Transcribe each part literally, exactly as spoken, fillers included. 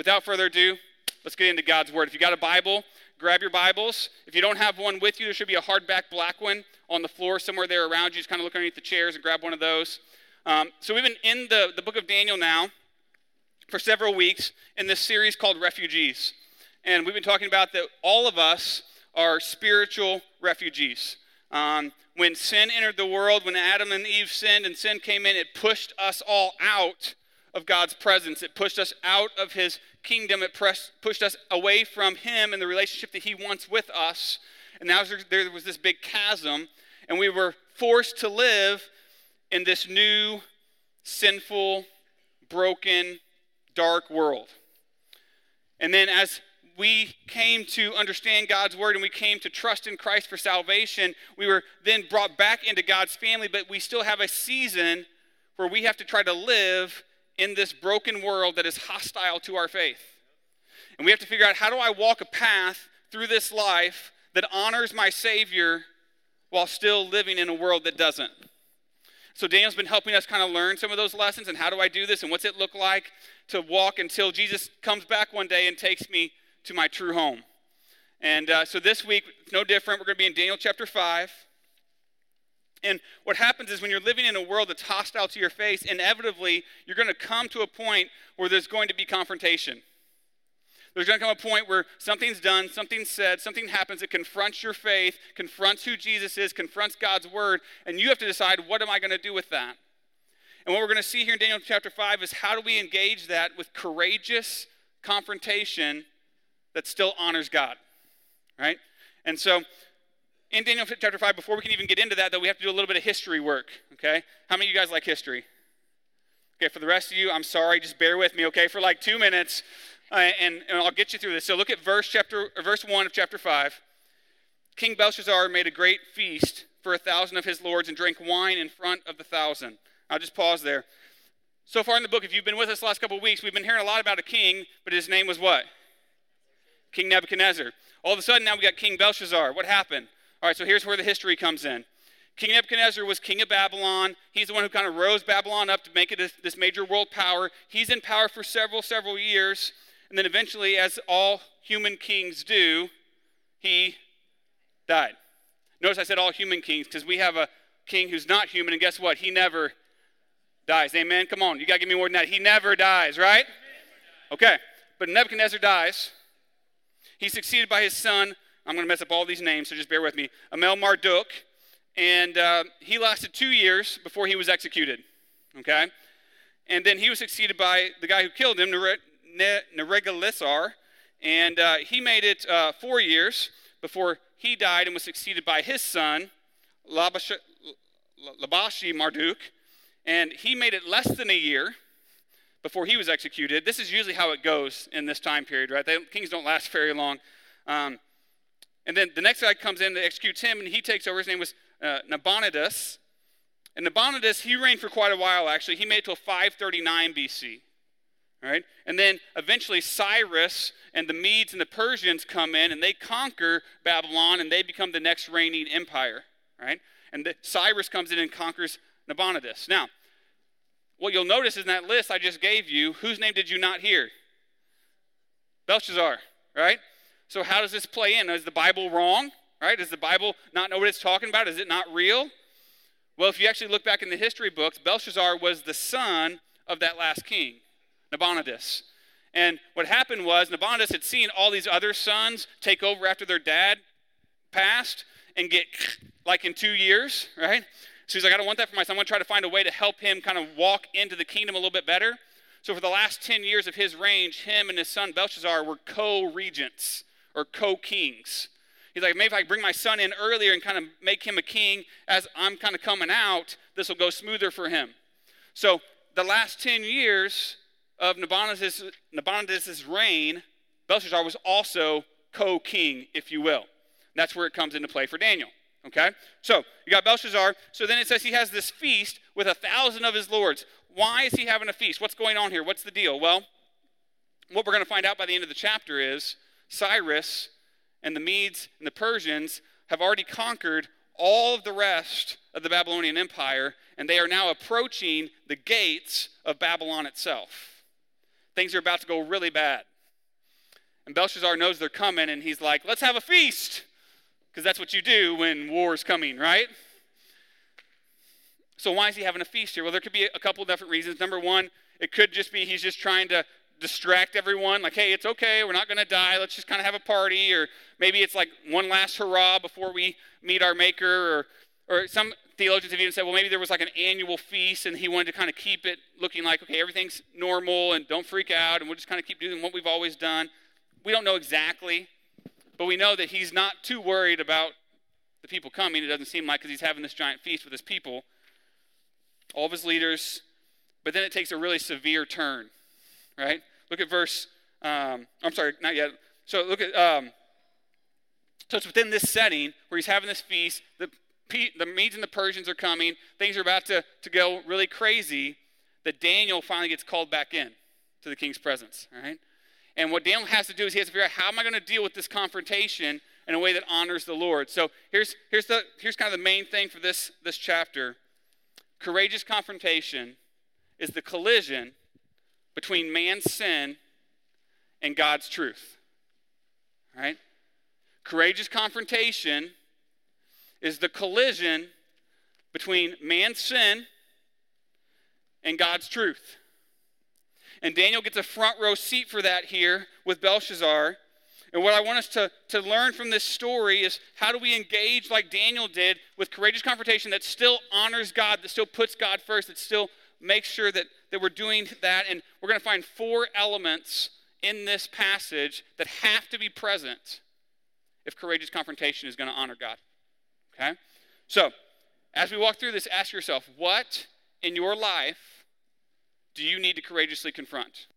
without further ado, let's get into God's word. If you got a Bible, grab your Bibles. If you don't have one with you, there should be a hardback black one on the floor somewhere there around you. Just kind of look underneath the chairs and grab one of those. Um, so we've been in the, the book of Daniel now for several weeks in this series called Refugees. And we've been talking about that all of us are spiritual refugees. Um, when sin entered the world, when Adam and Eve sinned and sin came in, it pushed us all out of God's presence. It pushed us out of his kingdom. It pressed, pushed us away from him and the relationship that he wants with us. And now there was this big chasm, and we were forced to live in this new, sinful, broken, dark world. And then as we came to understand God's word and we came to trust in Christ for salvation, we were then brought back into God's family, but we still have a season where we have to try to live in this broken world that is hostile to our faith. And we have to figure out, how do I walk a path through this life that honors my Savior while still living in a world that doesn't? So Daniel's been helping us kind of learn some of those lessons, and how do I do this, and what's it look like to walk until Jesus comes back one day and takes me to my true home. And uh, so this week, it's no different. We're going to be in Daniel chapter five. And what happens is when you're living in a world that's hostile to your faith, inevitably, you're going to come to a point where there's going to be confrontation. There's going to come a point where something's done, something's said, something happens that confronts your faith, confronts who Jesus is, confronts God's word, and you have to decide, what am I going to do with that? And what we're going to see here in Daniel chapter five is, how do we engage that with courageous confrontation that still honors God, right? And so in Daniel chapter five, before we can even get into that, though, we have to do a little bit of history work, okay? How many of you guys like history? Okay, for the rest of you, I'm sorry, just bear with me, okay, for like two minutes. Uh, and, and I'll get you through this. So look at verse chapter, or verse one of chapter five. King Belshazzar made a great feast for a thousand of his lords and drank wine in front of the thousand. I'll just pause there. So far in the book, if you've been with us the last couple of weeks, we've been hearing a lot about a king, but his name was what? King Nebuchadnezzar. All of a sudden now we got King Belshazzar. What happened? All right, so here's where the history comes in. King Nebuchadnezzar was king of Babylon. He's the one who kind of rose Babylon up to make it this, this major world power. He's in power for several, several years. And then eventually, as all human kings do, he died. Notice I said all human kings, because we have a king who's not human, and guess what? He never dies. Amen? Come on, you got to give me more than that. He never dies, right? Okay, but Nebuchadnezzar dies. He's succeeded by his son. I'm going to mess up all these names, so just bear with me. Amel Marduk, and uh, he lasted two years before he was executed, okay? And then he was succeeded by the guy who killed him, Ner- Nerigalissar, and uh, he made it uh, four years before he died and was succeeded by his son, Labash- Labashi Marduk, and he made it less than a year before he was executed. This is usually how it goes in this time period, right? They, kings don't last very long. Um, and then the next guy comes in that executes him, and he takes over. His name was uh, Nabonidus. And Nabonidus, he reigned for quite a while, actually. He made it till five thirty-nine B C, all right? And then eventually Cyrus and the Medes and the Persians come in, and they conquer Babylon, and they become the next reigning empire, right? And the, Cyrus comes in and conquers Nabonidus. Now, what you'll notice is in that list I just gave you, whose name did you not hear? Belshazzar, right? So how does this play in? Is the Bible wrong, right? Does the Bible not know what it's talking about? Is it not real? Well, if you actually look back in the history books, Belshazzar was the son of that last king, Nabonidus. And what happened was Nabonidus had seen all these other sons take over after their dad passed and get like in two years, right? So he's like, I don't want that for my son. I'm going to try to find a way to help him kind of walk into the kingdom a little bit better. So for the last ten years of his reign, him and his son Belshazzar were co-regents or co-kings. He's like, maybe if I bring my son in earlier and kind of make him a king as I'm kind of coming out, this will go smoother for him. So the last ten years of Nabonidus' Nabonidus' reign, Belshazzar was also co-king, if you will. And that's where it comes into play for Daniel. Okay? So you got Belshazzar. So then it says he has this feast with a thousand of his lords. Why is he having a feast? What's going on here? What's the deal? Well, what we're going to find out by the end of the chapter is Cyrus and the Medes and the Persians have already conquered all of the rest of the Babylonian Empire, and they are now approaching the gates of Babylon itself. Things are about to go really bad. And Belshazzar knows they're coming, and he's like, let's have a feast, because that's what you do when war is coming, right? So why is he having a feast here? Well, there could be a couple of different reasons. Number one, it could just be he's just trying to distract everyone, like, hey, it's okay, we're not going to die, let's just kind of have a party. Or maybe it's like one last hurrah before we meet our maker. Or, or some theologians have even said, well, maybe there was like an annual feast, and he wanted to kind of keep it looking like, okay, everything's normal, and don't freak out, and we'll just kind of keep doing what we've always done. We don't know exactly, but we know that he's not too worried about the people coming. It doesn't seem like, because he's having this giant feast with his people, all of his leaders. But then it takes a really severe turn, right? Look at verse, um, I'm sorry, not yet. So look at, um, so it's within this setting where he's having this feast. The, the Medes and the Persians are coming. Things are about to, to go really crazy, that Daniel finally gets called back in to the king's presence, all right? And what Daniel has to do is he has to figure out, how am I going to deal with this confrontation in a way that honors the Lord? So here's here's the here's kind of the main thing for this, this chapter. Courageous confrontation is the collision between man's sin and God's truth. All right? Courageous confrontation is the collision between man's sin and God's truth. And Daniel gets a front row seat for that here with Belshazzar. And what I want us to, to learn from this story is, how do we engage like Daniel did with courageous confrontation that still honors God, that still puts God first, that still makes sure that, that we're doing that. And we're going to find four elements in this passage that have to be present if courageous confrontation is going to honor God. Okay? So, as we walk through this, ask yourself, what in your life do you need to courageously confront?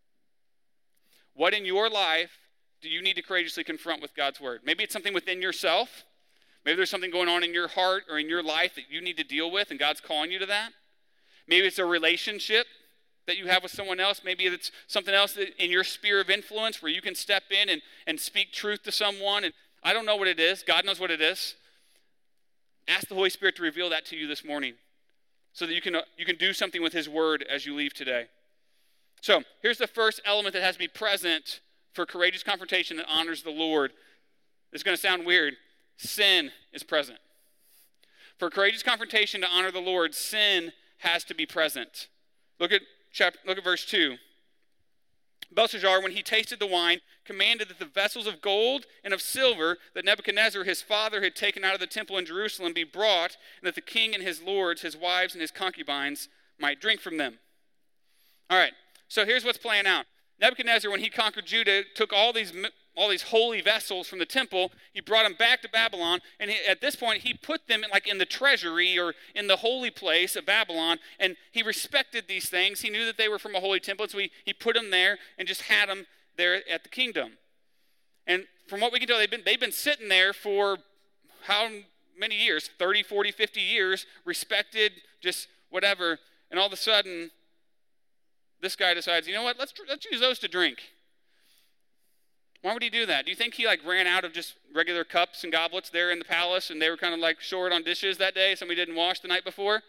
What in your life do you need to courageously confront with God's word? Maybe it's something within yourself. Maybe there's something going on in your heart or in your life that you need to deal with, and God's calling you to that. Maybe it's a relationship that you have with someone else. Maybe it's something else that in your sphere of influence where you can step in and, and speak truth to someone. And I don't know what it is. God knows what it is. Ask the Holy Spirit to reveal that to you this morning, so that you can, uh, you can do something with his word as you leave today. So here's the first element that has to be present for courageous confrontation that honors the Lord. It's going to sound weird. Sin is present. For courageous confrontation to honor the Lord, sin has to be present. Look at chapter, look at verse two. Belshazzar, when he tasted the wine, commanded that the vessels of gold and of silver that Nebuchadnezzar his father had taken out of the temple in Jerusalem be brought, and that the king and his lords, his wives and his concubines might drink from them. All right, so here's what's playing out. Nebuchadnezzar, when he conquered Judah, took all these all these holy vessels from the temple. He brought them back to Babylon, and he, at this point, he put them in, like in the treasury or in the holy place of Babylon, and he respected these things. He knew that they were from a holy temple, so he, he put them there and just had them there at the kingdom. And from what we can tell, they've been, they've been sitting there for how many years? thirty, forty, fifty years, respected, just whatever. And all of a sudden, this guy decides, you know what, let's, let's use those to drink. Why would he do that? Do you think he like ran out of just regular cups and goblets there in the palace, and they were kind of like short on dishes that day? Somebody didn't wash the night before?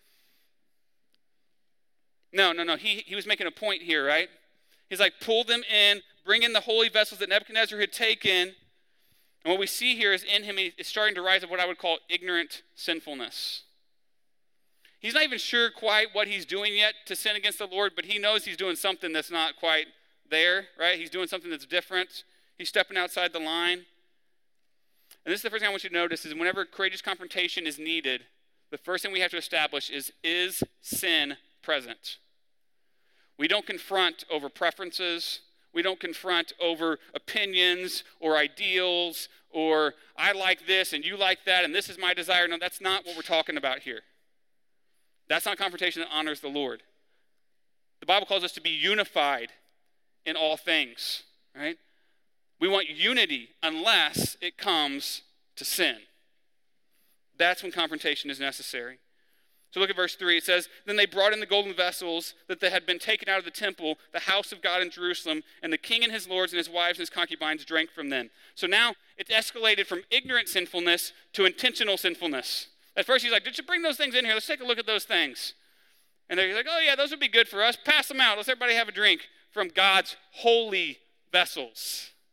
No, no, no. He, he was making a point here, right? He's like, pull them in, bring in the holy vessels that Nebuchadnezzar had taken. And what we see here is in him, he's starting to rise up what I would call ignorant sinfulness. He's not even sure quite what he's doing yet to sin against the Lord, but he knows he's doing something that's not quite there, right? He's doing something that's different. He's stepping outside the line. And this is the first thing I want you to notice is whenever courageous confrontation is needed, the first thing we have to establish is, is sin present? We don't confront over preferences. We don't confront over opinions or ideals or I like this and you like that and this is my desire. No, that's not what we're talking about here. That's not confrontation that honors the Lord. The Bible calls us to be unified in all things, right? We want unity unless it comes to sin. That's when confrontation is necessary. So look at verse three. It says, then they brought in the golden vessels that they had been taken out of the temple, the house of God in Jerusalem, and the king and his lords and his wives and his concubines drank from them. So now it's escalated from ignorant sinfulness to intentional sinfulness. At first he's like, did you bring those things in here? Let's take a look at those things. And they're like, oh yeah, those would be good for us. Pass them out. Let's everybody have a drink from God's holy vessels.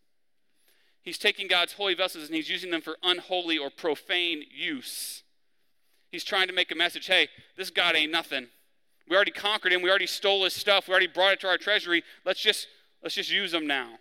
He's taking God's holy vessels and he's using them for unholy or profane use. He's trying to make a message, hey, this God ain't nothing. We already conquered him. We already stole his stuff. We already brought it to our treasury. Let's just, let's just use them now.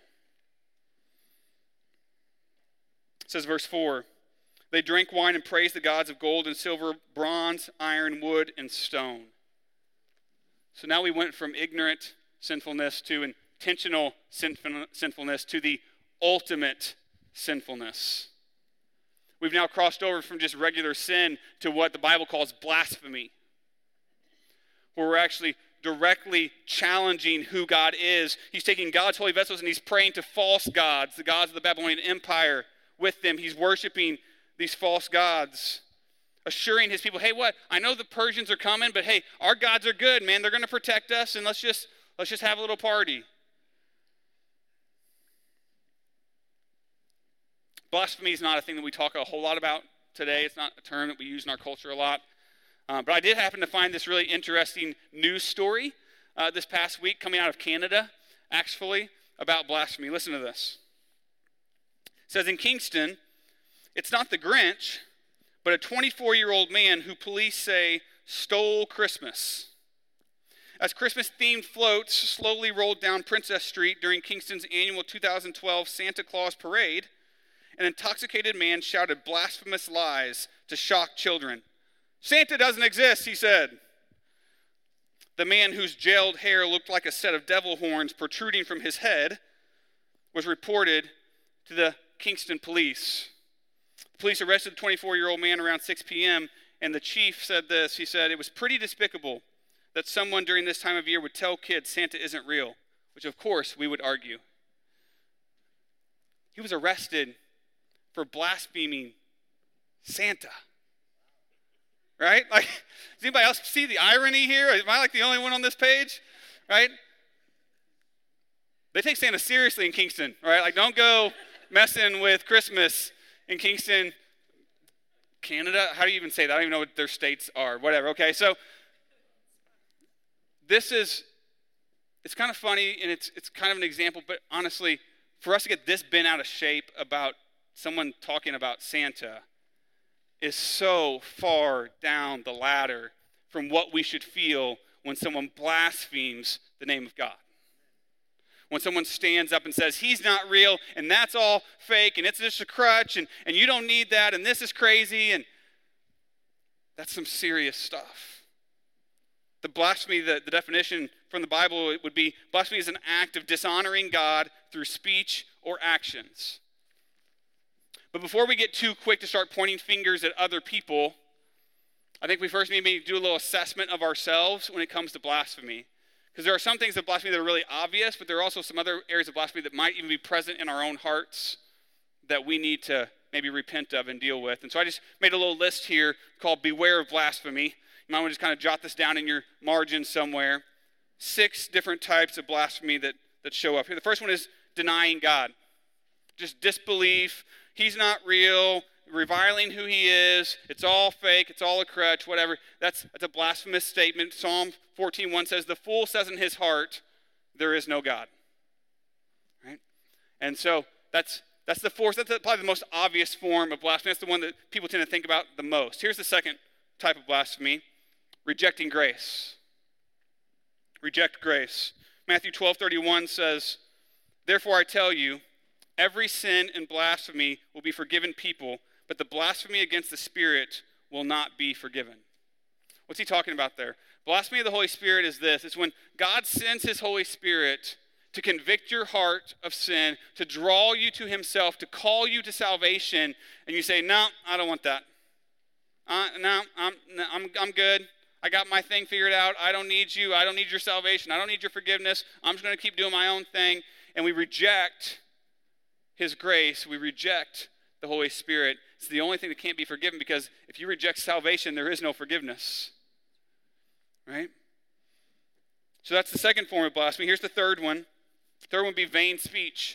It says verse four, they drank wine and praised the gods of gold and silver, bronze, iron, wood, and stone. So now we went from ignorant sinfulness to intentional sinfulness to the ultimate sinfulness. We've now crossed over from just regular sin to what the Bible calls blasphemy, where we're actually directly challenging who God is. He's taking God's holy vessels and he's praying to false gods, the gods of the Babylonian Empire with them. He's worshiping these false gods, assuring his people, hey, what? I know the Persians are coming, but hey, our gods are good, man. They're going to protect us, and let's just let's just have a little party. Blasphemy is not a thing that we talk a whole lot about today. It's not a term that we use in our culture a lot. Uh, but I did happen to find this really interesting news story uh, this past week coming out of Canada, actually, about blasphemy. Listen to this. It says in Kingston, it's not the Grinch, but a twenty-four-year-old man who police say stole Christmas. As Christmas-themed floats slowly rolled down Princess Street during Kingston's annual two thousand twelve Santa Claus Parade, an intoxicated man shouted blasphemous lies to shock children. Santa doesn't exist, he said. The man whose gelled hair looked like a set of devil horns protruding from his head was reported to the Kingston police. The police arrested the twenty-four-year-old man around six p.m., and the chief said this. He said, it was pretty despicable that someone during this time of year would tell kids Santa isn't real, which of course we would argue. He was arrested for blaspheming Santa. Right? Like, does anybody else see the irony here? Am I like the only one on this page? Right? They take Santa seriously in Kingston, right? Like, don't go messing with Christmas in Kingston, Canada. How do you even say that? I don't even know what their states are. Whatever, okay? So, this is, it's kind of funny, and it's it's kind of an example, but honestly, for us to get this bent out of shape about someone talking about Santa is so far down the ladder from what we should feel when someone blasphemes the name of God. When someone stands up and says, he's not real, and that's all fake, and it's just a crutch, and, and you don't need that, and this is crazy, and that's some serious stuff. The blasphemy, the, the definition from the Bible, it would be, blasphemy is an act of dishonoring God through speech or actions. But before we get too quick to start pointing fingers at other people, I think we first need to do a little assessment of ourselves when it comes to blasphemy. Because there are some things of blasphemy that are really obvious, but there are also some other areas of blasphemy that might even be present in our own hearts that we need to maybe repent of and deal with. And so I just made a little list here called Beware of Blasphemy. You might want to just kind of jot this down in your margin somewhere. Six different types of blasphemy that, that show up here. The first one is denying God. Just disbelief. He's not real, reviling who he is. It's all fake. It's all a crutch, whatever. That's, that's a blasphemous statement. Psalm fourteen one says, the fool says in his heart, there is no God. Right? And so that's that's the fourth, that's probably the most obvious form of blasphemy. That's the one that people tend to think about the most. Here's the second type of blasphemy, rejecting grace. Reject grace. Matthew twelve thirty-one says, therefore I tell you, every sin and blasphemy will be forgiven people, but the blasphemy against the Spirit will not be forgiven. What's he talking about there? Blasphemy of the Holy Spirit is this. It's when God sends his Holy Spirit to convict your heart of sin, to draw you to himself, to call you to salvation, and you say, no, I don't want that. Uh, no, I'm, I'm, I'm good. I got my thing figured out. I don't need you. I don't need your salvation. I don't need your forgiveness. I'm just going to keep doing my own thing. And we reject his grace. We reject the Holy Spirit. It's the only thing that can't be forgiven, because if you reject salvation, there is no forgiveness. Right? So that's the second form of blasphemy. Here's the third one. The third one would be vain speech.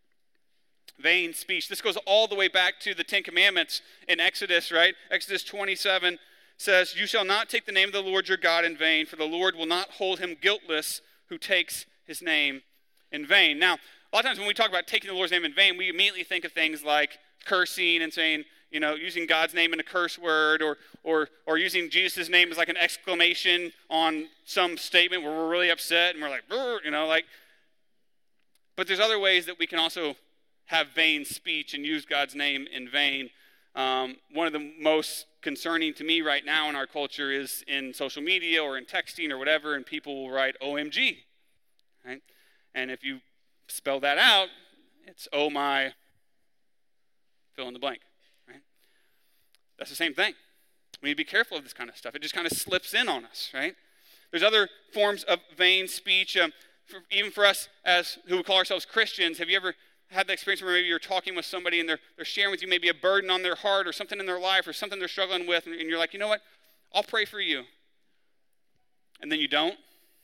Vain speech. This goes all the way back to the Ten Commandments in Exodus, right? Exodus twenty-seven says, you shall not take the name of the Lord your God in vain, for the Lord will not hold him guiltless who takes his name in vain. Now, a lot of times when we talk about taking the Lord's name in vain, we immediately think of things like cursing and saying, you know, using God's name in a curse word, or or or using Jesus' name as like an exclamation on some statement where we're really upset and we're like, you know, like. But there's other ways that we can also have vain speech and use God's name in vain. Um, one of the most concerning to me right now in our culture is in social media or in texting or whatever, and people will write O M G, right? And if you spell that out, it's oh my, fill in the blank, right? That's the same thing. We need to be careful of this kind of stuff. It just kind of slips in on us, right? There's other forms of vain speech. Um, for, even for us as who call ourselves Christians, have you ever had the experience where maybe you're talking with somebody and they're, they're sharing with you maybe a burden on their heart or something in their life or something they're struggling with, and, and you're like, you know what, I'll pray for you. And then you don't.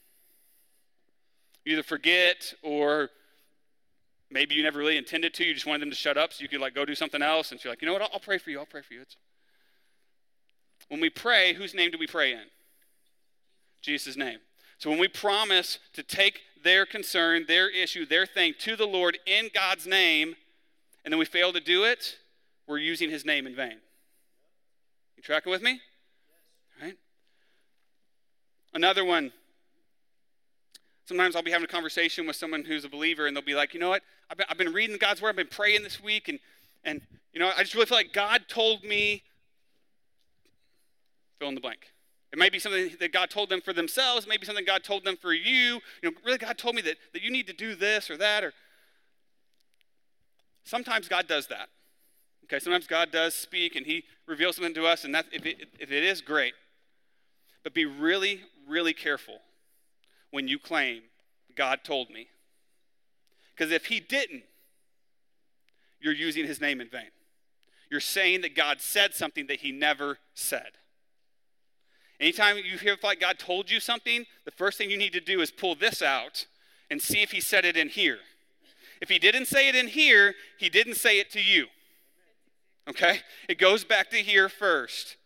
You either forget, or maybe you never really intended to. You just wanted them to shut up so you could like go do something else. And so you're like, you know what, I'll, I'll pray for you. I'll pray for you. It's... When we pray, whose name do we pray in? Jesus' name. So when we promise to take their concern, their issue, their thing to the Lord in God's name, and then we fail to do it, we're using his name in vain. You tracking with me? Right? Another one. Sometimes I'll be having a conversation with someone who's a believer, and they'll be like, you know what? I've been, I've been reading God's word. I've been praying this week, and, and you know, I just really feel like God told me, fill in the blank. It might be something that God told them for themselves. It may be something God told them for you. You know, really, God told me that, that you need to do this or that. Or sometimes God does that. Okay, sometimes God does speak, and he reveals something to us, and that if it, if it is, great. But be really, really careful when you claim, God told me. Because if he didn't, you're using his name in vain. You're saying that God said something that he never said. Anytime you feel like God told you something, the first thing you need to do is pull this out and see if he said it in here. If he didn't say it in here, he didn't say it to you. Okay? It goes back to here first.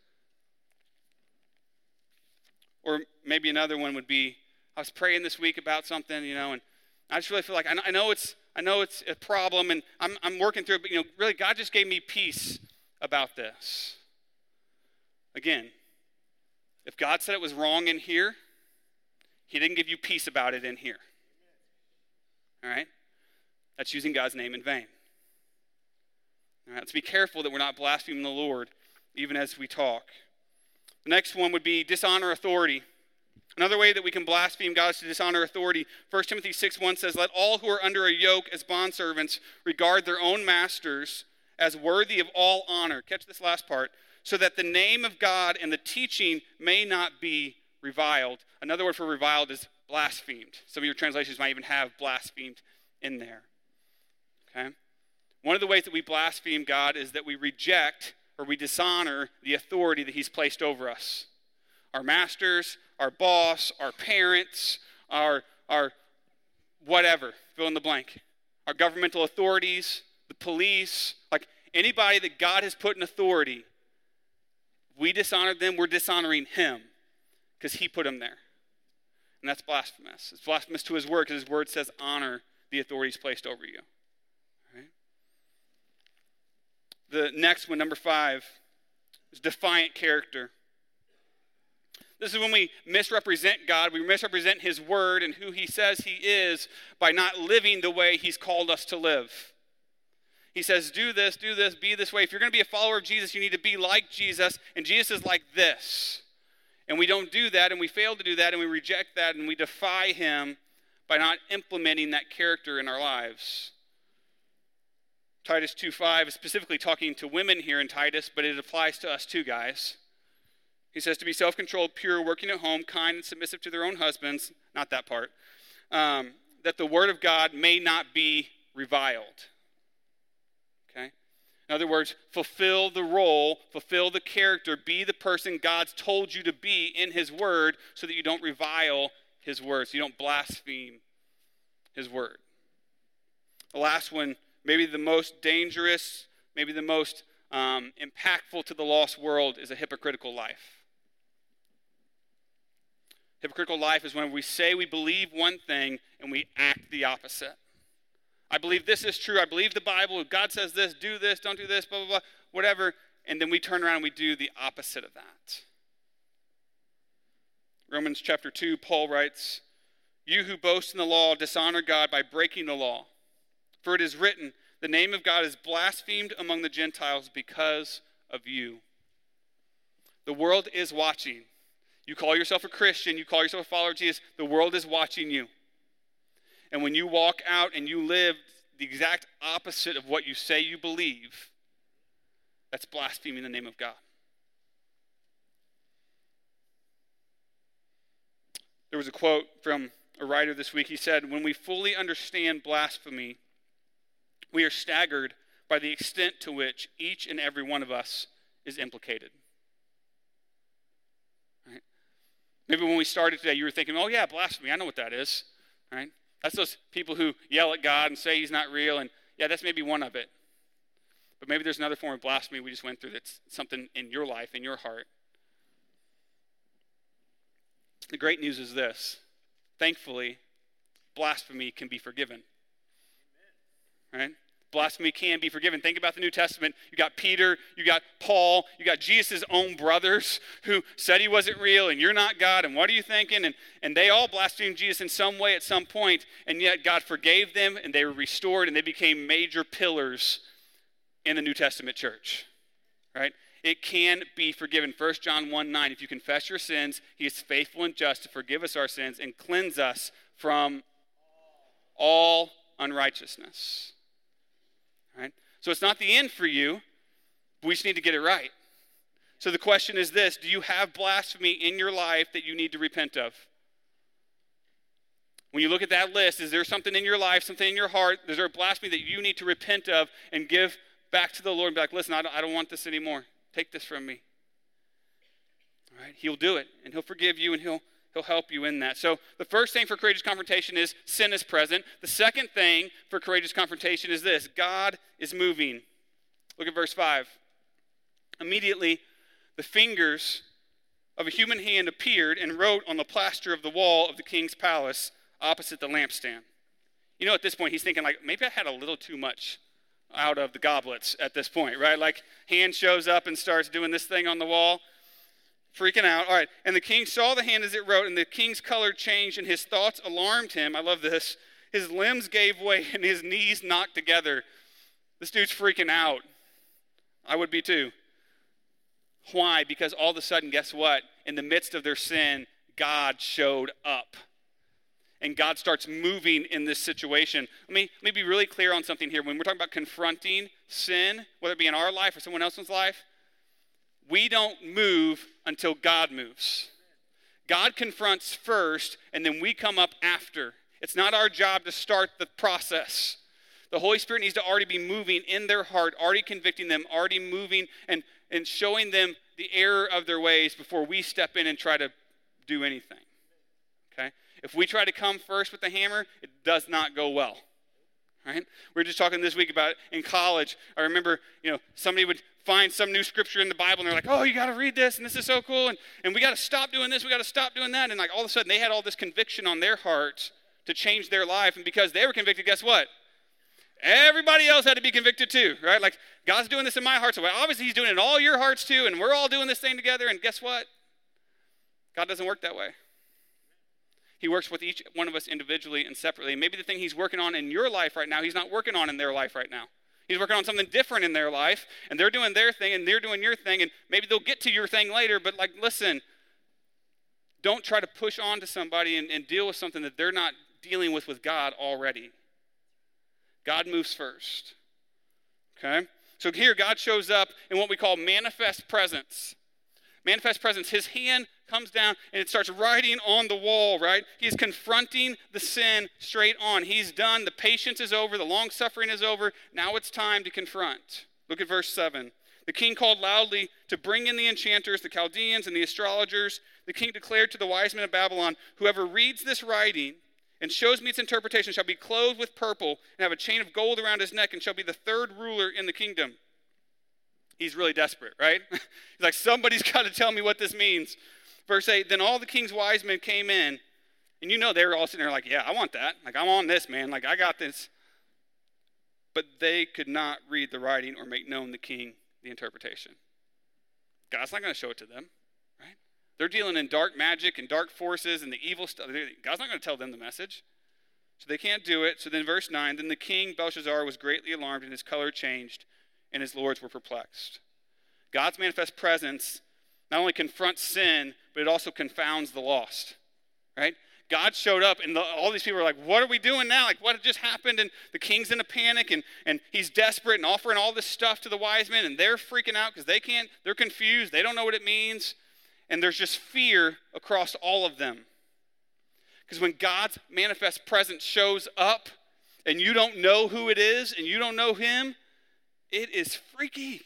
Or maybe another one would be, I was praying this week about something, you know, and I just really feel like, I know it's I know it's a problem, and I'm I'm working through it, but, you know, really, God just gave me peace about this. Again, if God said it was wrong in here, he didn't give you peace about it in here. All right? That's using God's name in vain. All right, let's be careful that we're not blaspheming the Lord, even as we talk. The next one would be dishonor authority. Another way that we can blaspheme God is to dishonor authority. First Timothy six one says, let all who are under a yoke as bondservants regard their own masters as worthy of all honor. Catch this last part. So that the name of God and the teaching may not be reviled. Another word for reviled is blasphemed. Some of your translations might even have blasphemed in there. Okay? One of the ways that we blaspheme God is that we reject or we dishonor the authority that he's placed over us. Our masters, our boss, our parents, our, our whatever, fill in the blank. Our governmental authorities, the police, like anybody that God has put in authority, we dishonored them, we're dishonoring him because he put them there. And that's blasphemous. It's blasphemous to his word because his word says honor the authorities placed over you. Right? The next one, number five, is defiant character. This is when we misrepresent God. We misrepresent his word and who he says he is by not living the way he's called us to live. He says, do this, do this, be this way. If you're going to be a follower of Jesus, you need to be like Jesus, and Jesus is like this. And we don't do that, and we fail to do that, and we reject that, and we defy him by not implementing that character in our lives. Titus two five is specifically talking to women here in Titus, but it applies to us too, guys. He says to be self-controlled, pure, working at home, kind, and submissive to their own husbands. Not that part. Um, that the word of God may not be reviled. Okay? In other words, fulfill the role, fulfill the character, be the person God's told you to be in his word so that you don't revile his word, so you don't blaspheme his word. The last one, maybe the most dangerous, maybe the most um, impactful to the lost world, is a hypocritical life. Hypocritical life is when we say we believe one thing and we act the opposite. I, believe this is true. I believe the Bible. God says this, do this, don't do this, blah, blah, blah, whatever. And then we turn around and we do the opposite of that. Romans chapter two, Paul writes, you who boast in the law dishonor God by breaking the law. For it is written, the name of God is blasphemed among the Gentiles because of you. The world is watching. You call yourself a Christian, you call yourself a follower of Jesus, the world is watching you. And when you walk out and you live the exact opposite of what you say you believe, that's blaspheming the name of God. There was a quote from a writer this week. He said, when we fully understand blasphemy, we are staggered by the extent to which each and every one of us is implicated. Right? Maybe when we started today, you were thinking, oh yeah, blasphemy, I know what that is. Right? That's those people who yell at God and say he's not real, and yeah, that's maybe one of it. But maybe there's another form of blasphemy we just went through that's something in your life, in your heart. The great news is this. Thankfully, blasphemy can be forgiven. Right? Blasphemy can be forgiven. Think about the New Testament. You got Peter, you got Paul, you got Jesus' own brothers who said he wasn't real and you're not God and what are you thinking? And, and they all blasphemed Jesus in some way at some point, and yet God forgave them and they were restored and they became major pillars in the New Testament church. Right? It can be forgiven. First John one nine, if you confess your sins, he is faithful and just to forgive us our sins and cleanse us from all unrighteousness. Right? So it's not the end for you, but we just need to get it right. So the question is this, do you have blasphemy in your life that you need to repent of? When you look at that list, is there something in your life, something in your heart, is there a blasphemy that you need to repent of and give back to the Lord and be like, listen, I don't, I don't want this anymore. Take this from me. All right? He'll do it, and he'll forgive you, and he'll He'll help you in that. So the first thing for courageous confrontation is sin is present. The second thing for courageous confrontation is this. God is moving. Look at verse five. Immediately, the fingers of a human hand appeared and wrote on the plaster of the wall of the king's palace opposite the lampstand. You know, at this point, he's thinking like, maybe I had a little too much out of the goblets at this point, right? Like, hand shows up and starts doing this thing on the wall. Freaking out. All right. And the king saw the hand as it wrote, and the king's color changed, and his thoughts alarmed him. I love this. His limbs gave way, and his knees knocked together. This dude's freaking out. I would be too. Why? Because all of a sudden, guess what? In the midst of their sin, God showed up. And God starts moving in this situation. Let me, let me be really clear on something here. When we're talking about confronting sin, whether it be in our life or someone else's life, we don't move until God moves. God confronts first, and then we come up after. It's not our job to start the process. The Holy Spirit needs to already be moving in their heart, already convicting them, already moving and, and showing them the error of their ways before we step in and try to do anything. Okay? If we try to come first with the hammer, it does not go well. Right? We were just talking this week about it in college. I remember, you know, somebody would find some new scripture in the Bible, and they're like, oh, you got to read this, and this is so cool, and, and we got to stop doing this, we got to stop doing that, and like all of a sudden they had all this conviction on their heart to change their life, and because they were convicted, guess what? Everybody else had to be convicted too, right? Like, God's doing this in my heart, so obviously he's doing it in all your hearts too, and we're all doing this thing together, and guess what? God doesn't work that way. He works with each one of us individually and separately. And maybe the thing he's working on in your life right now, he's not working on in their life right now. He's working on something different in their life, and they're doing their thing, and they're doing your thing, and maybe they'll get to your thing later, but like, listen, don't try to push on to somebody and, and deal with something that they're not dealing with with God already. God moves first, okay? So here, God shows up in what we call manifest presence. Manifest presence, his hand comes down and it starts writing on the wall, right? He's confronting the sin straight on. He's done. The patience is over. The long suffering is over. Now it's time to confront. Look at verse seven. The king called loudly to bring in the enchanters, the Chaldeans, and the astrologers. The king declared to the wise men of Babylon, whoever reads this writing and shows me its interpretation shall be clothed with purple and have a chain of gold around his neck and shall be the third ruler in the kingdom. He's really desperate, right? He's like, somebody's got to tell me what this means. Verse eight, then all the king's wise men came in, and you know they were all sitting there like, yeah, I want that. Like, I'm on this, man. Like, I got this. but they could not read the writing or make known the king the interpretation. God's not going to show it to them, right? They're dealing in dark magic and dark forces and the evil stuff. God's not going to tell them the message. So they can't do it. So then verse nine, then the king Belshazzar was greatly alarmed and his color changed and his lords were perplexed. God's manifest presence not only confronts sin, but it also confounds the lost, right? God showed up, and the, all these people are like, what are we doing now? Like, what just happened? And the king's in a panic, and, and he's desperate and offering all this stuff to the wise men, and they're freaking out because they can't, they're confused. They don't know what it means. And there's just fear across all of them. Because when God's manifest presence shows up, and you don't know who it is, and you don't know him, it is freaky.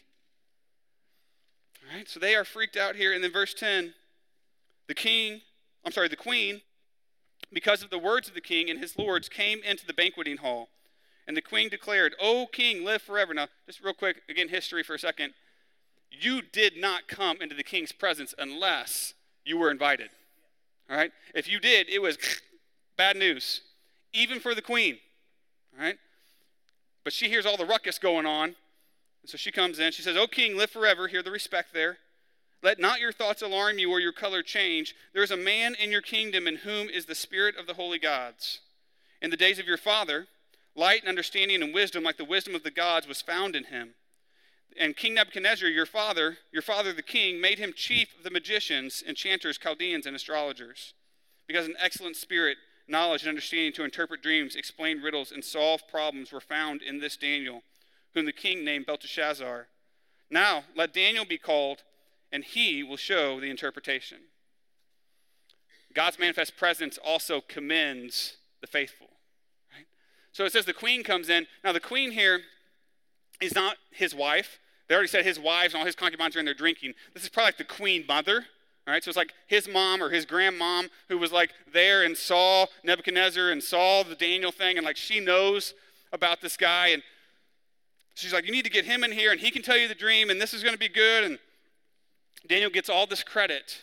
All right, so they are freaked out here. And then verse ten, the king, I'm sorry, the queen, because of the words of the king and his lords, came into the banqueting hall. And the queen declared, O king, live forever. Now, just real quick, again, history for a second. You did not come into the king's presence unless you were invited. All right? If you did, it was bad news, even for the queen. All right? But she hears all the ruckus going on. And so she comes in. She says, O king, live forever. Hear the respect there. Let not your thoughts alarm you or your color change. There is a man in your kingdom in whom is the spirit of the holy gods. In the days of your father, light and understanding and wisdom like the wisdom of the gods was found in him. And King Nebuchadnezzar, your father, your father the king, made him chief of the magicians, enchanters, Chaldeans, and astrologers. Because an excellent spirit, knowledge, and understanding to interpret dreams, explain riddles, and solve problems were found in this Daniel, whom the king named Belteshazzar. Now let Daniel be called, and he will show the interpretation. God's manifest presence also commends the faithful. Right? So it says the queen comes in. Now the queen here is not his wife. They already said his wives and all his concubines are in there drinking. This is probably like the queen mother. All right, so it's like his mom or his grandmom who was like there and saw Nebuchadnezzar and saw the Daniel thing, and like she knows about this guy, and she's like, you need to get him in here, and he can tell you the dream, and this is going to be good. And Daniel gets all this credit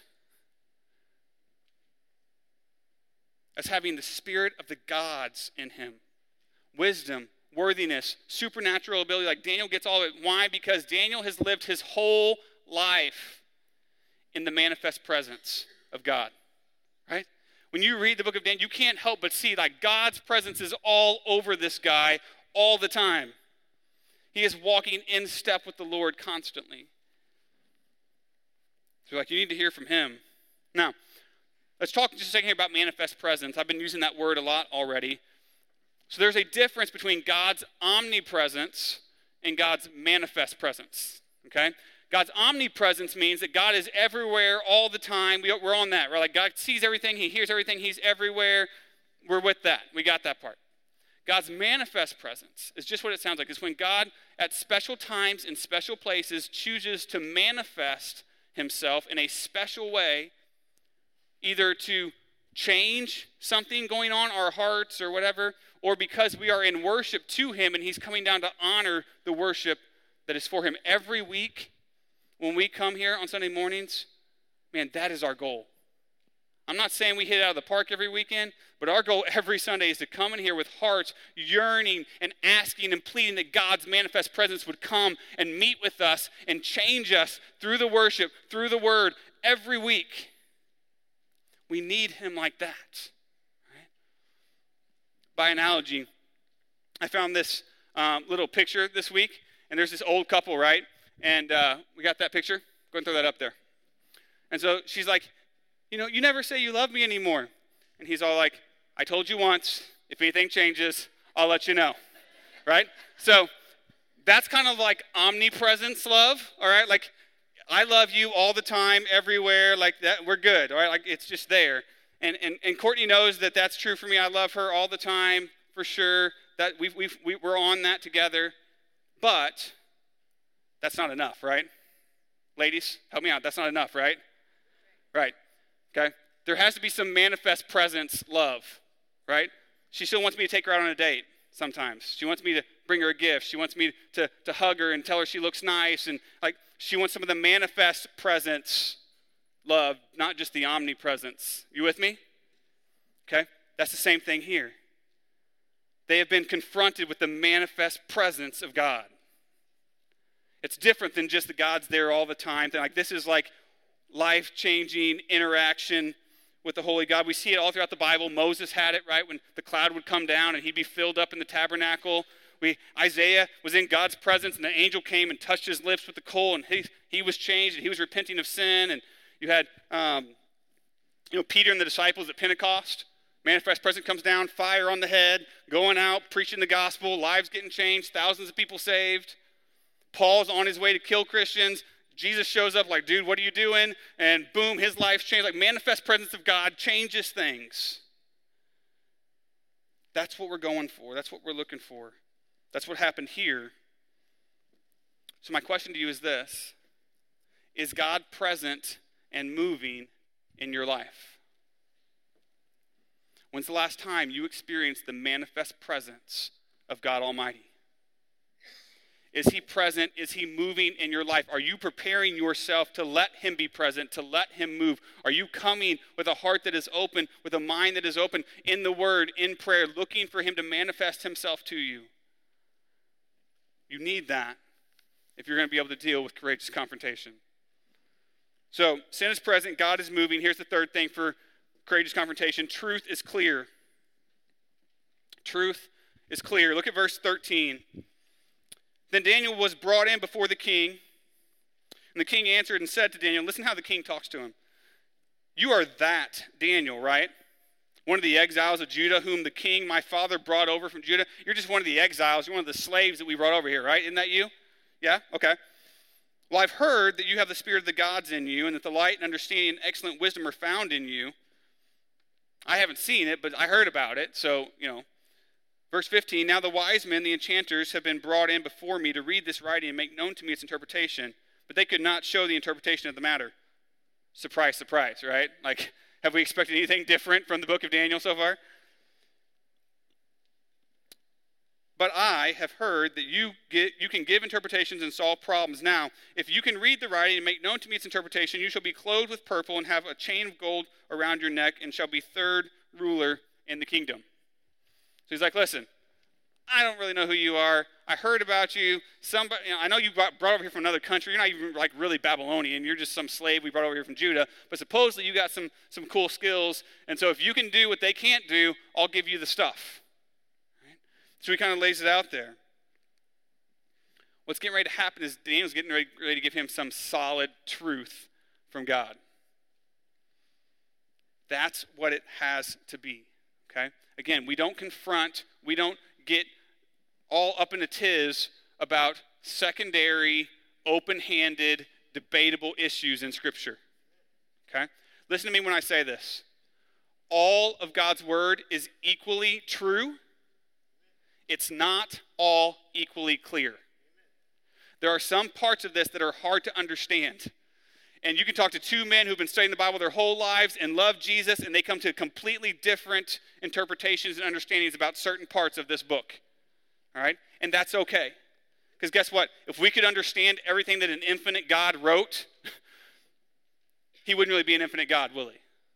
as having the spirit of the gods in him. Wisdom, worthiness, supernatural ability. Like Daniel gets all of it. Why? Because Daniel has lived his whole life in the manifest presence of God. Right? When you read the book of Daniel, you can't help but see like God's presence is all over this guy all the time. He is walking in step with the Lord constantly. So like, you need to hear from him. Now, let's talk just a second here about manifest presence. I've been using that word a lot already. So there's a difference between God's omnipresence and God's manifest presence, okay? God's omnipresence means that God is everywhere all the time. We, we're on that, right? Like God sees everything. He hears everything. He's everywhere. We're with that. We got that part. God's manifest presence is just what it sounds like. It's when God, at special times and special places, chooses to manifest himself in a special way, either to change something going on in our hearts or whatever, or because we are in worship to him and he's coming down to honor the worship that is for him. Every week when we come here on Sunday mornings, man, that is our goal. I'm not saying we hit it out of the park every weekend, but our goal every Sunday is to come in here with hearts yearning and asking and pleading that God's manifest presence would come and meet with us and change us through the worship, through the word, every week. We need him like that. Right? By analogy, I found this um, little picture this week, and there's this old couple, right? And uh, we got that picture. Go and throw that up there. And so she's like, you know, you never say you love me anymore. And he's all like, I told you once, if anything changes, I'll let you know, right? So that's kind of like omnipresence love, all right? Like, I love you all the time, everywhere, like that, we're good, all right? Like, it's just there. And and, and Courtney knows that that's true for me. I love her all the time, for sure. That we've, we've, we, we're on that together. But that's not enough, right? Ladies, help me out. That's not enough, right? Right. Okay? There has to be some manifest presence love, right? She still wants me to take her out on a date sometimes. She wants me to bring her a gift. She wants me to, to hug her and tell her she looks nice. And like she wants some of the manifest presence love, not just the omnipresence. You with me? Okay? That's the same thing here. They have been confronted with the manifest presence of God. It's different than just the God's there all the time. Like, this is like life-changing interaction with the Holy God. We see it all throughout the Bible. Moses had it, right, when the cloud would come down and he'd be filled up in the tabernacle. We, Isaiah was in God's presence, and the angel came and touched his lips with the coal, and he, he was changed, and he was repenting of sin. And you had um, you know, Peter and the disciples at Pentecost. Manifest presence comes down, fire on the head, going out, preaching the gospel, lives getting changed, thousands of people saved. Paul's on his way to kill Christians. Jesus shows up like, dude, what are you doing? And boom, his life's changed. Like, manifest presence of God changes things. That's what we're going for. That's what we're looking for. That's what happened here. So my question to you is this. Is God present and moving in your life? When's the last time you experienced the manifest presence of God Almighty? Is he present? Is he moving in your life? Are you preparing yourself to let him be present, to let him move? Are you coming with a heart that is open, with a mind that is open, in the word, in prayer, looking for him to manifest himself to you? You need that if you're going to be able to deal with courageous confrontation. So, sin is present, God is moving. Here's the third thing for courageous confrontation. Truth is clear. Truth is clear. Look at verse thirteen. Then Daniel was brought in before the king, and the king answered and said to Daniel, listen how the king talks to him. You are that Daniel, right? One of the exiles of Judah, whom the king, my father, brought over from Judah. You're just one of the exiles. You're one of the slaves that we brought over here, right? Isn't that you? Yeah? Okay. Well, I've heard that you have the spirit of the gods in you, and that the light and understanding and excellent wisdom are found in you. I haven't seen it, but I heard about it, so, you know. Verse fifteen, now the wise men, the enchanters, have been brought in before me to read this writing and make known to me its interpretation, but they could not show the interpretation of the matter. Surprise, surprise, right? Like, have we expected anything different from the book of Daniel so far? But I have heard that you get, you can give interpretations and solve problems. Now, if you can read the writing and make known to me its interpretation, you shall be clothed with purple and have a chain of gold around your neck and shall be third ruler in the kingdom. So he's like, listen, I don't really know who you are. I heard about you. Somebody, you know, I know you brought, brought over here from another country. You're not even like really Babylonian. You're just some slave we brought over here from Judah. But supposedly you got some, some cool skills. And so if you can do what they can't do, I'll give you the stuff. Right? So he kind of lays it out there. What's getting ready to happen is Daniel's getting ready, ready to give him some solid truth from God. That's what it has to be. Okay? Again, we don't confront, we don't get all up in a tiz about secondary, open-handed, debatable issues in Scripture. Okay? Listen to me when I say this. All of God's word is equally true. It's not all equally clear. There are some parts of this that are hard to understand. And you can talk to two men who've been studying the Bible their whole lives and love Jesus, and they come to completely different interpretations and understandings about certain parts of this book. All right? And that's okay. Because guess what? If we could understand everything that an infinite God wrote, he wouldn't really be an infinite God, will he?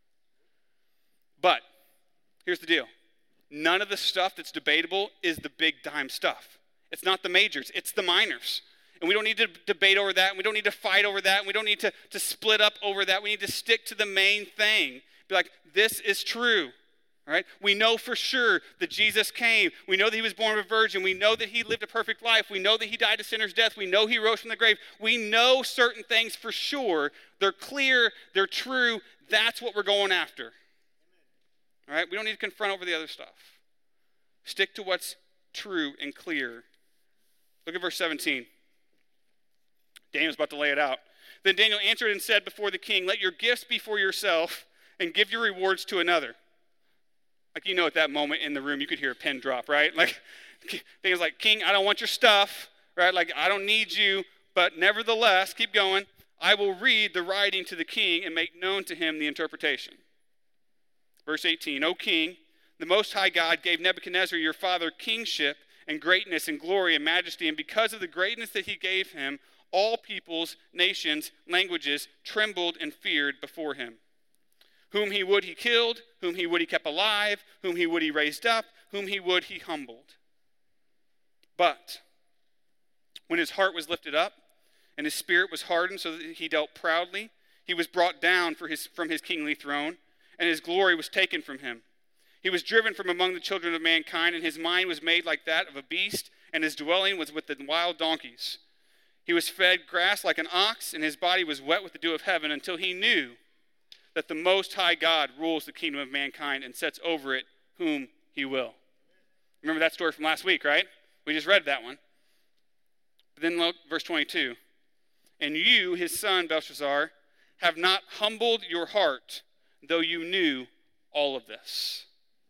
But here's the deal. None of the stuff that's debatable is the big dime stuff. It's not the majors. It's the minors. And we don't need to debate over that, and we don't need to fight over that, and we don't need to, to split up over that. We need to stick to the main thing. Be like, this is true. All right? We know for sure that Jesus came. We know that he was born of a virgin. We know that he lived a perfect life. We know that he died a sinner's death. We know he rose from the grave. We know certain things for sure. They're clear. They're true. That's what we're going after. All right? We don't need to confront over the other stuff. Stick to what's true and clear. Look at verse seventeen. Daniel's about to lay it out. Then Daniel answered and said before the king, let your gifts be for yourself and give your rewards to another. Like, you know, at that moment in the room, you could hear a pin drop, right? Like, Daniel's like, king, I don't want your stuff, right? Like, I don't need you, but nevertheless, keep going. I will read the writing to the king and make known to him the interpretation. Verse eighteen, O king, the Most High God gave Nebuchadnezzar your father kingship and greatness and glory and majesty, and because of the greatness that he gave him, all peoples, nations, languages trembled and feared before him. Whom he would he killed, whom he would he kept alive, whom he would he raised up, whom he would, he humbled. But when his heart was lifted up, and his spirit was hardened so that he dealt proudly, he was brought down for his, from his kingly throne, and his glory was taken from him. He was driven from among the children of mankind, and his mind was made like that of a beast, and his dwelling was with the wild donkeys. He was fed grass like an ox, and his body was wet with the dew of heaven, until he knew that the Most High God rules the kingdom of mankind and sets over it whom he will. Remember that story from last week, right? We just read that one. But then look, verse twenty-two. And you, his son, Belshazzar, have not humbled your heart, though you knew all of this.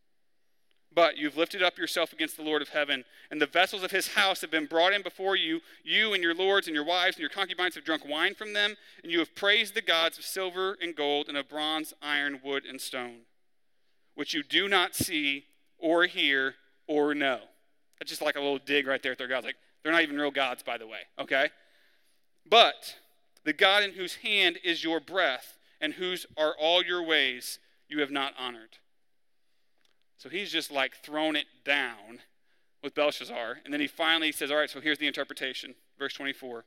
But you've lifted up yourself against the Lord of heaven, and the vessels of his house have been brought in before you. You and your lords and your wives and your concubines have drunk wine from them, and you have praised the gods of silver and gold and of bronze, iron, wood, and stone, which you do not see or hear or know. That's just like a little dig right there at their gods. Like, they're not even real gods, by the way, okay? But the God in whose hand is your breath and whose are all your ways you have not honored. So he's just like thrown it down with Belshazzar. And then he finally says, all right, so here's the interpretation. Verse twenty-four.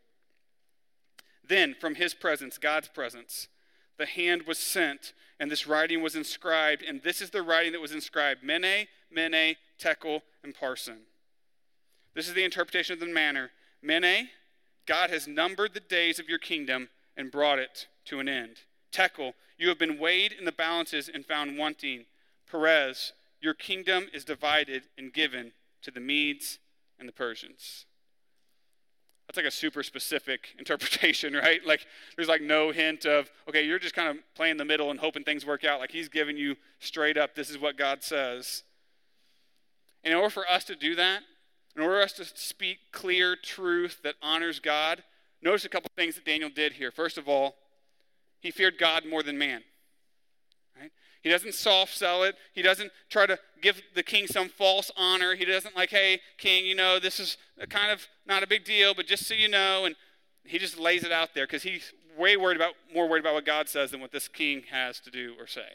Then from his presence, God's presence, the hand was sent, and this writing was inscribed. And this is the writing that was inscribed: Mene, Mene, Tekel, and Parsin. This is the interpretation of the manner. Mene, God has numbered the days of your kingdom and brought it to an end. Tekel, you have been weighed in the balances and found wanting. Perez, your kingdom is divided and given to the Medes and the Persians. That's like a super specific interpretation, right? Like, there's like no hint of, okay, you're just kind of playing the middle and hoping things work out. Like, he's giving you straight up, this is what God says. And in order for us to do that, in order for us to speak clear truth that honors God, notice a couple things that Daniel did here. First of all, he feared God more than man. Right? He doesn't soft sell it. He doesn't try to give the king some false honor. He doesn't like, hey, king, you know, this is kind of not a big deal, but just so you know. And he just lays it out there because he's way worried about, more worried about what God says than what this king has to do or say.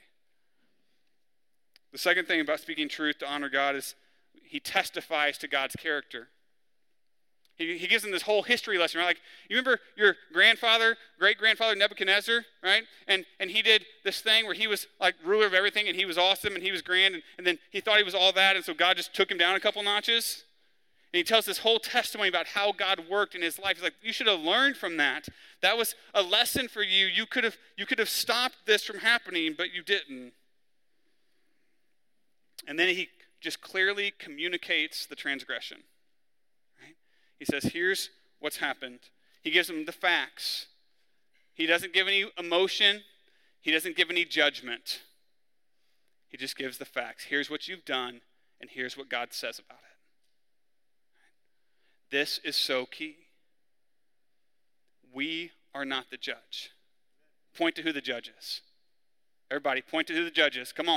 The second thing about speaking truth to honor God is he testifies to God's character. He, he gives them this whole history lesson, right? Like, you remember your grandfather, great-grandfather Nebuchadnezzar, right? And and he did this thing where he was like ruler of everything, and he was awesome, and he was grand, and, and then he thought he was all that, and so God just took him down a couple notches. And he tells this whole testimony about how God worked in his life. He's like, you should have learned from that. That was a lesson for you. You could have you could have stopped this from happening, but you didn't. And then he just clearly communicates the transgression. Right? He says, here's what's happened. He gives them the facts. He doesn't give any emotion. He doesn't give any judgment. He just gives the facts. Here's what you've done, and here's what God says about it. This is so key. We are not the judge. Point to who the judge is. Everybody, point to who the judge is. Come on.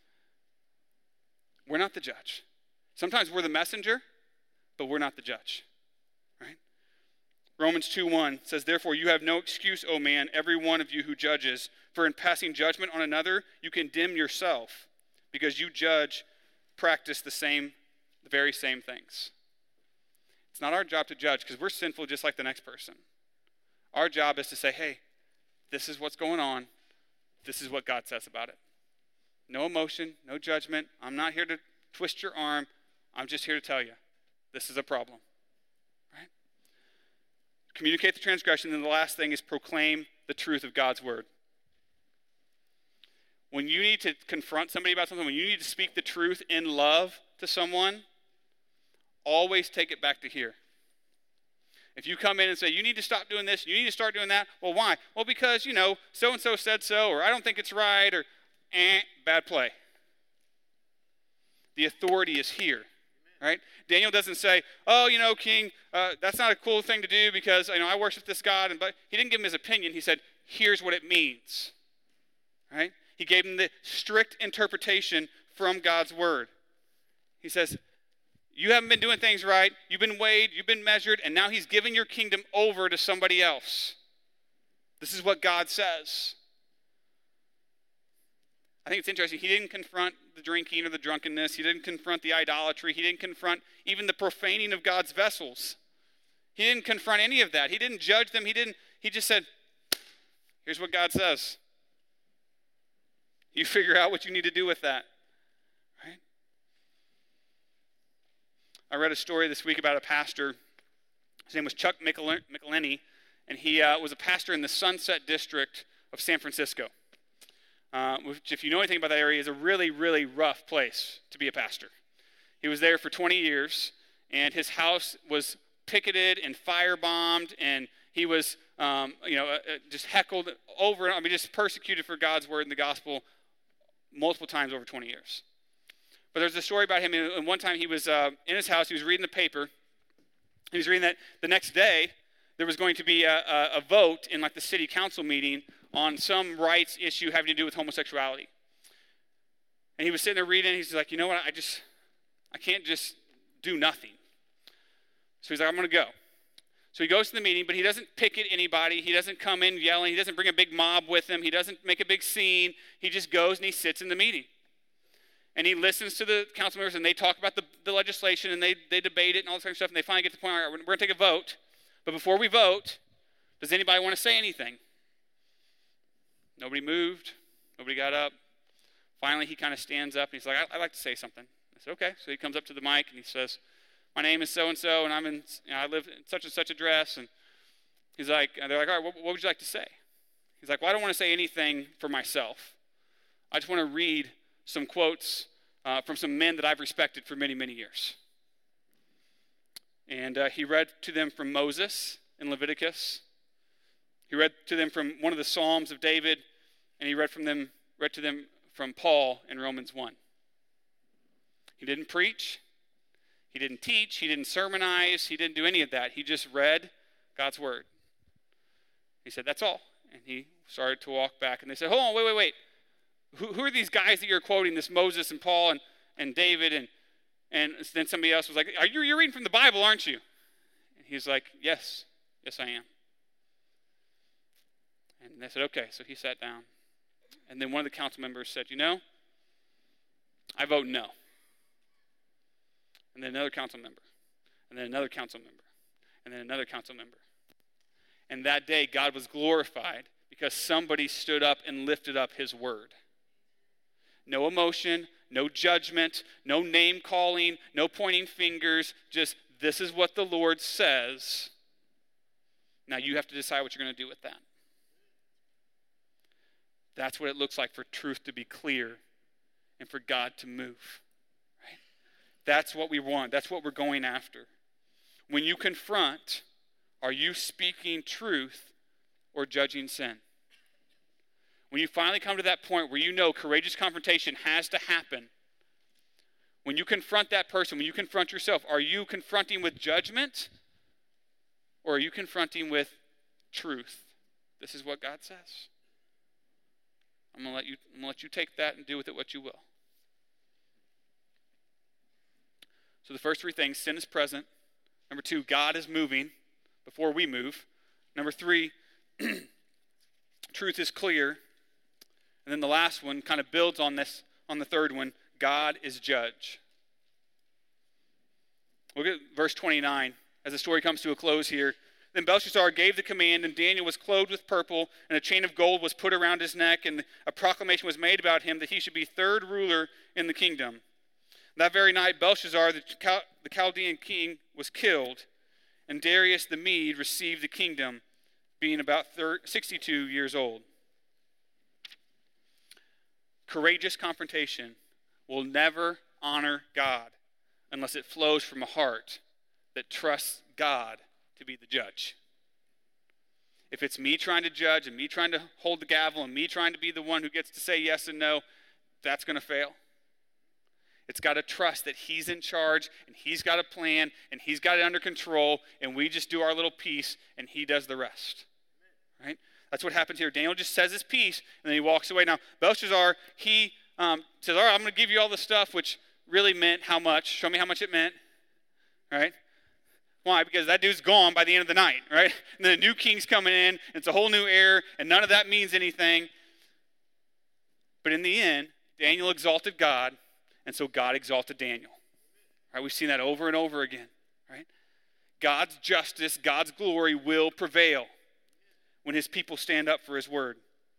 We're not the judge. Sometimes we're the messenger, but we're not the judge. Right? Romans two one says, therefore you have no excuse, O man, every one of you who judges, for in passing judgment on another, you condemn yourself, because you judge, practice the same, the very same things. It's not our job to judge, because we're sinful just like the next person. Our job is to say, hey, this is what's going on. This is what God says about it. No emotion, no judgment. I'm not here to twist your arm. I'm just here to tell you, this is a problem. Right? Communicate the transgression, and the last thing is proclaim the truth of God's word. When you need to confront somebody about something, when you need to speak the truth in love to someone, always take it back to here. If you come in and say, you need to stop doing this, you need to start doing that, well, why? Well, because, you know, so-and-so said so, or I don't think it's right, or eh, bad play. The authority is here, right? Daniel doesn't say, oh, you know, king, uh, that's not a cool thing to do because, you know, I worship this God. And but he didn't give him his opinion. He said, here's what it means, right? He gave him the strict interpretation from God's word. He says, you haven't been doing things right. You've been weighed, you've been measured, and now he's giving your kingdom over to somebody else. This is what God says. I think it's interesting. He didn't confront the drinking or the drunkenness. He didn't confront the idolatry. He didn't confront even the profaning of God's vessels. He didn't confront any of that. He didn't judge them. He didn't. He just said, here's what God says. You figure out what you need to do with that. Right? I read a story this week about a pastor. His name was Chuck Michelini, and he uh, was a pastor in the Sunset District of San Francisco, uh, which, if you know anything about that area, is a really, really rough place to be a pastor. He was there for twenty years, and his house was picketed and firebombed, and he was, um, you know, uh, just heckled over, I mean, just persecuted for God's word and the gospel multiple times over twenty years. But there's a story about him, and one time he was uh, in his house, he was reading the paper. He was reading that the next day there was going to be a, a, a vote in like the city council meeting on some rights issue having to do with homosexuality. And he was sitting there reading, and he's like, you know what, I just, I can't just do nothing. So he's like, I'm going to go. So he goes to the meeting, but he doesn't picket anybody. He doesn't come in yelling. He doesn't bring a big mob with him. He doesn't make a big scene. He just goes and he sits in the meeting. And he listens to the council members, and they talk about the, the legislation, and they, they debate it and all this kind of stuff, and they finally get to the point, all right, we're, we're going to take a vote. But before we vote, does anybody want to say anything? Nobody moved. Nobody got up. Finally, he kind of stands up, and he's like, I, I'd like to say something. I said, okay. So he comes up to the mic, and he says, my name is so-and-so, and I'm in, you know, I live in such and such address. And he's like, and they're like, all right, what, what would you like to say? He's like, well, I don't want to say anything for myself. I just want to read some quotes uh, from some men that I've respected for many, many years. And uh, he read to them from Moses in Leviticus. He read to them from one of the Psalms of David, and he read from them, read to them from Paul in Romans one. He didn't preach. He didn't teach. He didn't sermonize. He didn't do any of that. He just read God's word. He said, that's all. And he started to walk back, and they said, hold on, wait, wait, wait. Who, who are these guys that you're quoting, this Moses and Paul and, and David? And, and then somebody else was like, are you, you're reading from the Bible, aren't you? And he's like, yes, yes I am. And they said, okay. So he sat down. And then one of the council members said, you know, I vote no. And then another council member. And then another council member. And then another council member. And that day, God was glorified because somebody stood up and lifted up his word. No emotion, no judgment, no name calling, no pointing fingers, just this is what the Lord says. Now you have to decide what you're going to do with that. That's what it looks like for truth to be clear and for God to move. Right? That's what we want. That's what we're going after. When you confront, are you speaking truth or judging sin? When you finally come to that point where you know courageous confrontation has to happen, when you confront that person, when you confront yourself, are you confronting with judgment or are you confronting with truth? This is what God says. I'm going to let you, I'm going to let you take that and do with it what you will. So the first three things, sin is present. Number two, God is moving before we move. Number three, truth is clear. And then the last one kind of builds on this, on the third one, God is judge. Look at verse twenty-nine as the story comes to a close here. Then Belshazzar gave the command, and Daniel was clothed with purple, and a chain of gold was put around his neck, and a proclamation was made about him that he should be third ruler in the kingdom. That very night, Belshazzar, the, Chal- the Chaldean king, was killed, and Darius the Mede received the kingdom, being about sixty-two years old. Courageous confrontation will never honor God unless it flows from a heart that trusts God to be the judge. If it's me trying to judge and me trying to hold the gavel and me trying to be the one who gets to say yes and no, that's going to fail. It's got to trust that he's in charge and he's got a plan and he's got it under control and we just do our little piece and he does the rest. Right? That's what happens here. Daniel just says his piece and then he walks away. Now, Belshazzar, he um, says, all right, I'm going to give you all the stuff, which really meant how much. Show me how much it meant. Right? Why? Because that dude's gone by the end of the night, right? And then a new king's coming in, and it's a whole new era, and none of that means anything. But in the end, Daniel exalted God, and so God exalted Daniel. Right? We've seen that over and over again. Right? God's justice, God's glory will prevail when his people stand up for his word.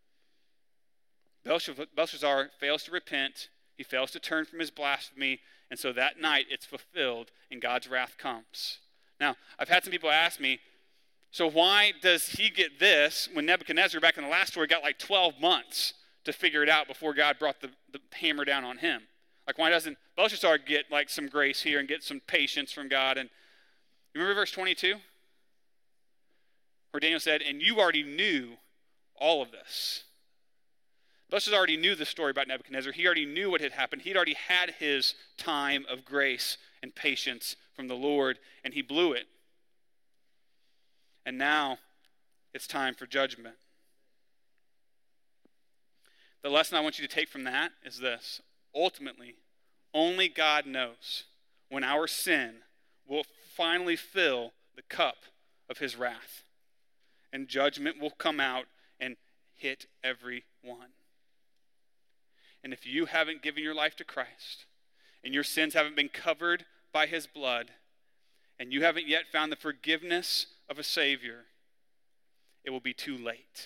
Belshazzar fails to repent. He fails to turn from his blasphemy. And so that night it's fulfilled and God's wrath comes. Now, I've had some people ask me, so why does he get this when Nebuchadnezzar back in the last story got like twelve months to figure it out before God brought the, the hammer down on him? Like, why doesn't Belshazzar get like some grace here and get some patience from God? And you remember verse twenty-two? Where Daniel said, and you already knew all of this. Belshazzar already knew the story about Nebuchadnezzar. He already knew what had happened. He'd already had his time of grace and patience from the Lord, and he blew it. And now it's time for judgment. The lesson I want you to take from that is this. Ultimately, only God knows when our sin will finally fill the cup of his wrath. And judgment will come out and hit everyone. And if you haven't given your life to Christ, and your sins haven't been covered by his blood, and you haven't yet found the forgiveness of a Savior, it will be too late.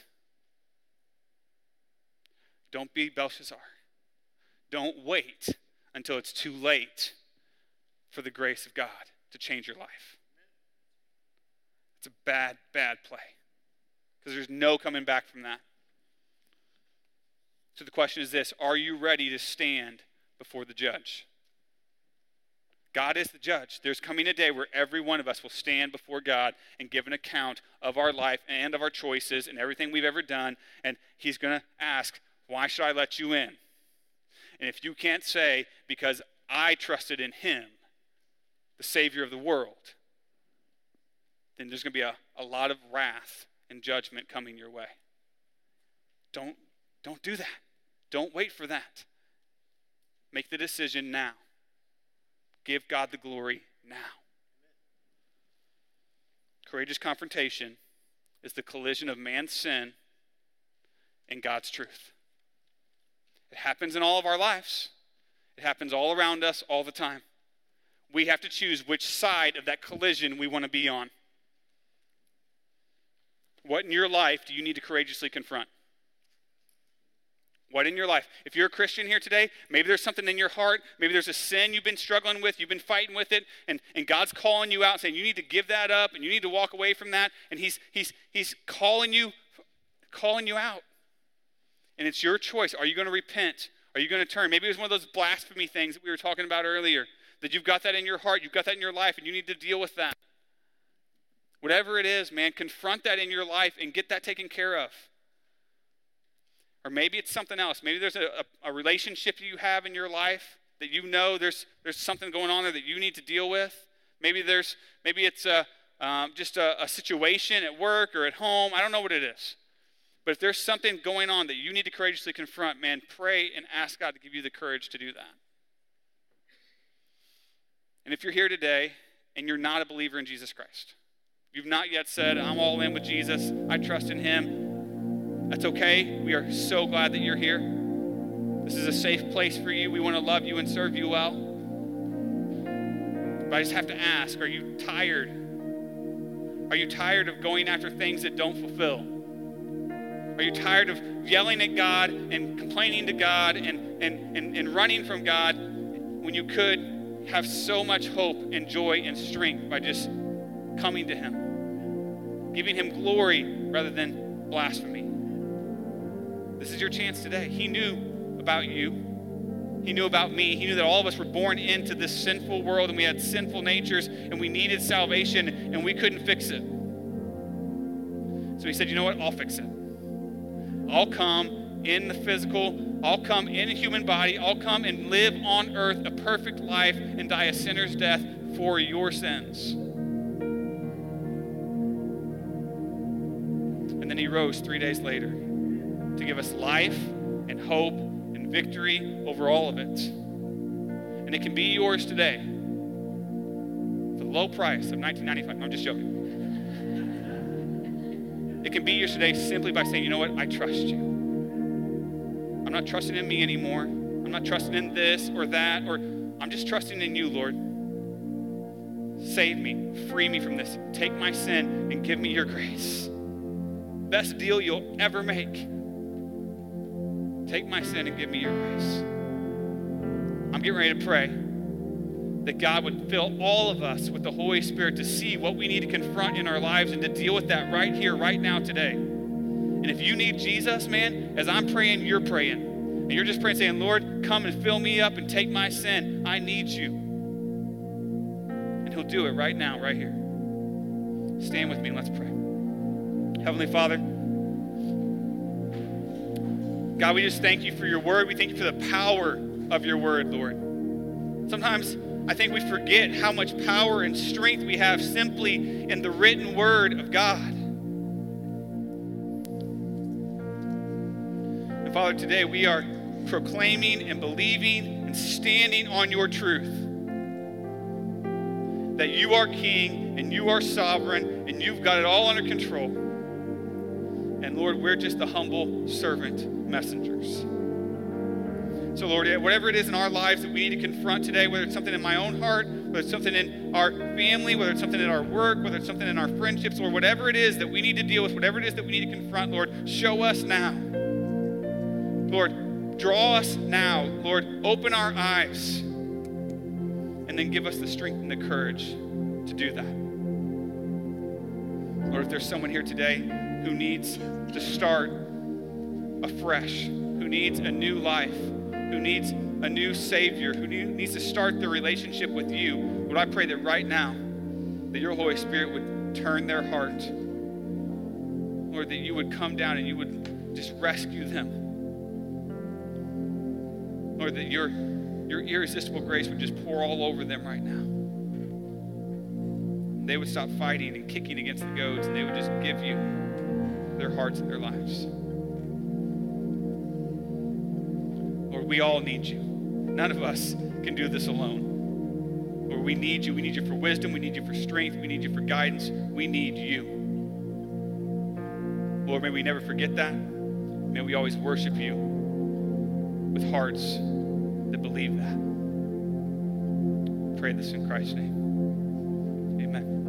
Don't be Belshazzar. Don't wait until it's too late for the grace of God to change your life. It's a bad, bad play. Because there's no coming back from that. So the question is this: are you ready to stand before the judge? God is the judge. There's coming a day where every one of us will stand before God and give an account of our life and of our choices and everything we've ever done. And he's going to ask, why should I let you in? And if you can't say, because I trusted in him, the Savior of the world, then there's going to be a, a lot of wrath and judgment coming your way. Don't, don't do that. Don't wait for that. Make the decision now. Give God the glory now. Courageous confrontation is the collision of man's sin and God's truth. It happens in all of our lives. It happens all around us all the time. We have to choose which side of that collision we want to be on. What in your life do you need to courageously confront? What in your life? If you're a Christian here today, maybe there's something in your heart. Maybe there's a sin you've been struggling with. You've been fighting with it. And, and God's calling you out saying you need to give that up and you need to walk away from that. And he's, he's, he's calling you, calling you out. And it's your choice. Are you going to repent? Are you going to turn? Maybe it was one of those blasphemy things that we were talking about earlier. That you've got that in your heart. You've got that in your life. And you need to deal with that. Whatever it is, man, confront that in your life and get that taken care of. Or maybe it's something else. Maybe there's a, a, a relationship you have in your life that you know there's there's something going on there that you need to deal with. Maybe there's maybe it's a, um, just a, a situation at work or at home. I don't know what it is. But if there's something going on that you need to courageously confront, man, pray and ask God to give you the courage to do that. And if you're here today and you're not a believer in Jesus Christ, you've not yet said, I'm all in with Jesus, I trust in him, that's okay. We are so glad that you're here. This is a safe place for you. We want to love you and serve you well. But I just have to ask, are you tired? Are you tired of going after things that don't fulfill? Are you tired of yelling at God and complaining to God and, and, and, and running from God when you could have so much hope and joy and strength by just coming to him, giving him glory rather than blasphemy? This is your chance today. He knew about you. He knew about me. He knew that all of us were born into this sinful world and we had sinful natures and we needed salvation and we couldn't fix it. So he said, you know what? I'll fix it. I'll come in the physical. I'll come in a human body. I'll come and live on earth a perfect life and die a sinner's death for your sins. And then he rose three days later to give us life and hope and victory over all of it. And it can be yours today for the low price of nineteen ninety-five. No, I'm just joking. It can be yours today simply by saying, you know what, I trust you. I'm not trusting in me anymore. I'm not trusting in this or that, or I'm just trusting in you, Lord. Save me, free me from this. Take my sin and give me your grace. Best deal you'll ever make. Take my sin and give me your grace. I'm getting ready to pray that God would fill all of us with the Holy Spirit to see what we need to confront in our lives and to deal with that right here, right now, today. And if you need Jesus, man, as I'm praying, you're praying. And you're just praying, saying, Lord, come and fill me up and take my sin. I need you. And he'll do it right now, right here. Stand with me and let's pray. Heavenly Father, God, we just thank you for your word. We thank you for the power of your word, Lord. Sometimes I think we forget how much power and strength we have simply in the written word of God. And Father, today we are proclaiming and believing and standing on your truth. That you are king and you are sovereign and you've got it all under control. And Lord, we're just the humble servant messengers. So Lord, whatever it is in our lives that we need to confront today, whether it's something in my own heart, whether it's something in our family, whether it's something in our work, whether it's something in our friendships, or whatever it is that we need to deal with, whatever it is that we need to confront, Lord, show us now. Lord, draw us now. Lord, open our eyes. And then give us the strength and the courage to do that. Lord, if there's someone here today who needs to start afresh, who needs a new life, who needs a new Savior, who needs to start their relationship with you, Lord, I pray that right now, that your Holy Spirit would turn their heart. Lord, that you would come down and you would just rescue them. Lord, that your, your irresistible grace would just pour all over them right now. And they would stop fighting and kicking against the goads, and they would just give you their hearts and their lives. Lord, we all need you. None of us can do this alone. Lord, we need you. We need you for wisdom. We need you for strength. We need you for guidance. We need you. Lord, may we never forget that. May we always worship you with hearts that believe that. Pray this in Christ's name. Amen.